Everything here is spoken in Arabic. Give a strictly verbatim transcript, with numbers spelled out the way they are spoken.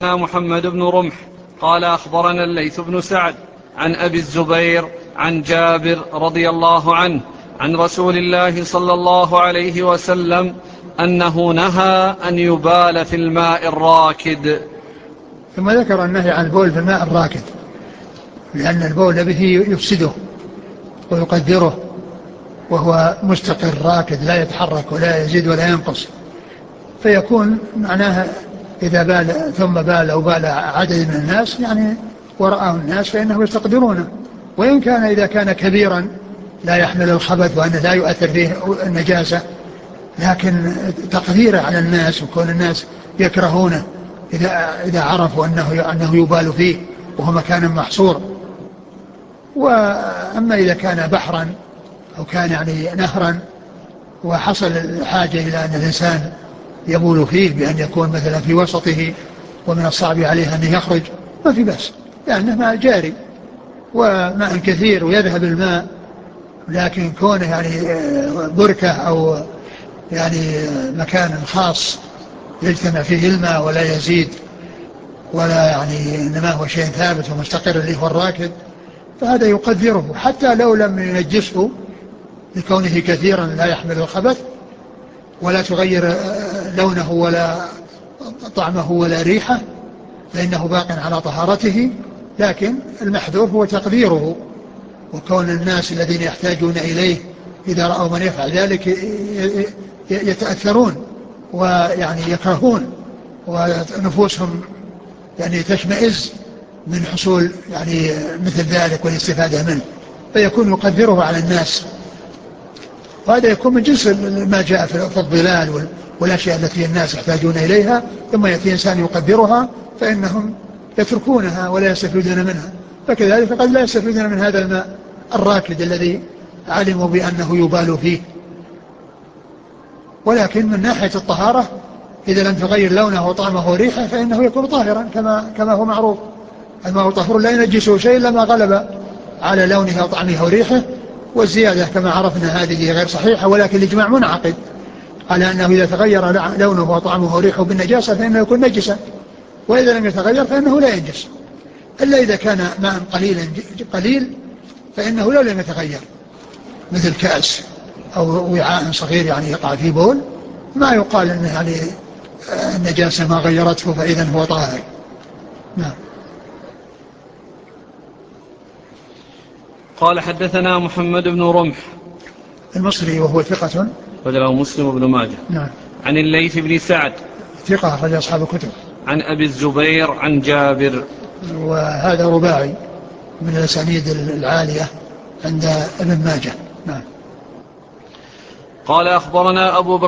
محمد بن رمح قال أخبرنا الليث بن سعد عن أبي الزبير عن جابر رضي الله عنه عن رسول الله صلى الله عليه وسلم أنه نهى أن يبال في الماء الراكد. ثم ذكر النهي عن البول في الماء الراكد، لأن البول به يفسده ويقدره، وهو مستقر راكد لا يتحرك ولا يزيد ولا ينقص، فيكون معناها إذا بال ثم بال أو بال عدد من الناس يعني ورآه الناس فإنه يستقدرونه، وإن كان إذا كان كبيرا لا يحمل الخبث وأنه لا يؤثر فيه النجاسة، لكن تقديره على الناس وكون الناس يكرهونه إذا, إذا عرفوا أنه, أنه يبال فيه وهو مكان محصور. وأما إذا كان بحرا أو كان يعني نهرا وحصل الحاجة إلى أن الإنسان يبول فيه بأن يكون مثلا في وسطه ومن الصعب عليه أن يخرج، ما في بأس، لأنه ماء جاري وماء كثير ويذهب الماء، لكن كونه يعني بركة أو يعني مكان خاص يجتمع فيه الماء ولا يزيد ولا يعني إنما هو شيء ثابت ومستقر اللي هو الراكد، فهذا يقدره حتى لو لم ينجسه لكونه كثيرا لا يحمل الخبث ولا تغير لونه ولا طعمه ولا ريحه، فإنه باق على طهارته، لكن المحذور هو تقديره، وكون الناس الذين يحتاجون إليه إذا رأوا من يفعل ذلك يتأثرون ويعني يكرهون ونفوسهم يعني تشمئز من حصول يعني مثل ذلك والاستفادة منه، فيكون يقدره على الناس. وهذا يكون من جنس ما جاء في الظلال والأشياء التي الناس يحتاجون إليها، ثم يأتي إنسان يقدرها فإنهم يتركونها ولا يستفيدون منها، فكذلك قد لا يستفيدون من هذا الماء الراكد الذي علموا بأنه يبال فيه. ولكن من ناحية الطهارة إذا لم تغير لونه وطعمه وريحه فإنه يكون طاهرا كما, كما هو معروف، الماء طهور لا ينجسه شيء لما غلب على لونه وطعمه وريحه، والزيادة كما عرفنا هذه غير صحيحة، ولكن الإجماع منعقد على أنه إذا تغير لونه وطعمه وريحه بالنجاسة فإنه يكون نجسا، وإذا لم يتغير فإنه لا ينجس، إلا إذا كان ماء قليلا قليل فإنه لو لم يتغير مثل كأس أو وعاء صغير يعني يقع فيه بول، ما يقال أنه يعني النجاسة ما غيرته فإذا هو طاهر. نعم. قال حدثنا محمد بن رمح المصري وهو ثقة رجله مسلم بن ماجه. نعم. عن الليث بن سعد ثقة رجل أصحاب الكتب. عن أبي الزبير عن جابر. وهذا رباعي من الأسانيد العالية عند ابن ماجه. نعم. قال أخبرنا أبو بكر